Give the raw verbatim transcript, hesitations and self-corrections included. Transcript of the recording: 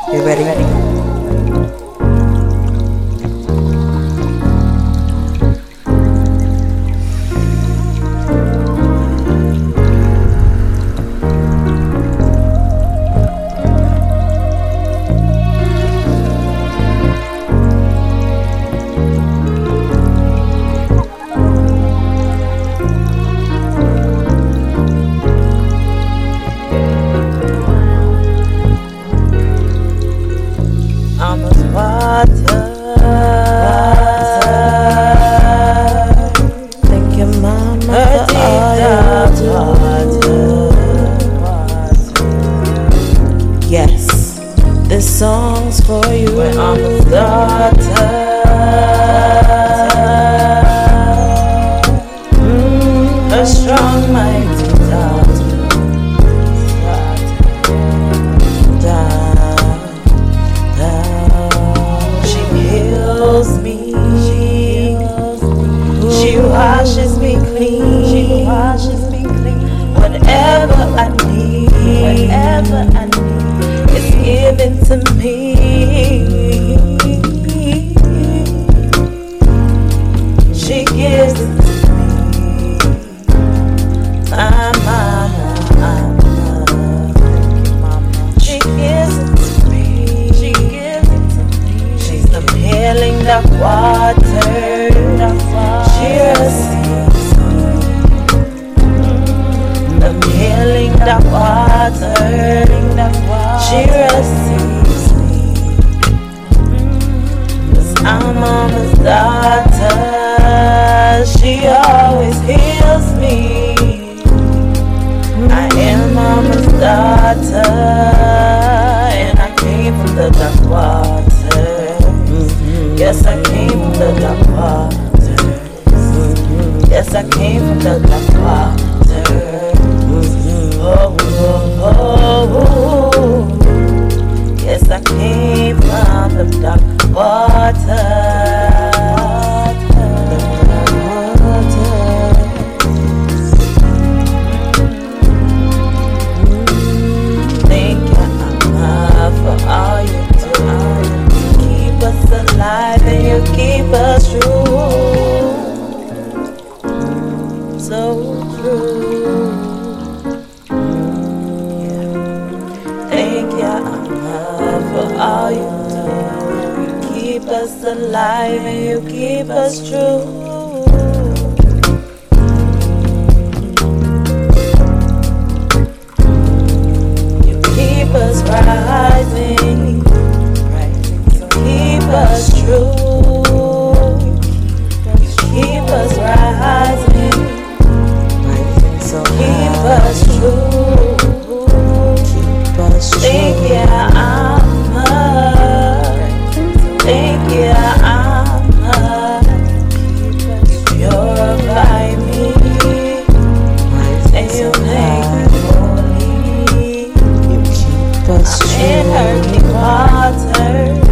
You ready? Yes, this song's for you. When I'm a starter, mm, a strong mighty daughter, she heals me, she washes me clean, she washes me clean. Whatever I need, whatever I need. It's given to me. She gives it to me. My mama, she gives it to me. She gives it to me. She's the healing that water. She receives the healing that water. She receives me, 'cause I'm mama's daughter. She always heals me. I am mama's daughter, and I came from the dark water. Yes, I came from the dark water. Yes, I came from the dark water. Oh, oh, oh, oh. Yes, I came from the dark water. Thank you, Mama, for all you do. You keep us alive and you keep us true. So true. Thank you, Amma, for all you do. You keep us alive and you keep us true. You keep us rising, you keep us true. You keep us rising, keep us true. Thank you, Amma. Thank you, Amma. You purify me, and you make me holy. I'm in earthly water.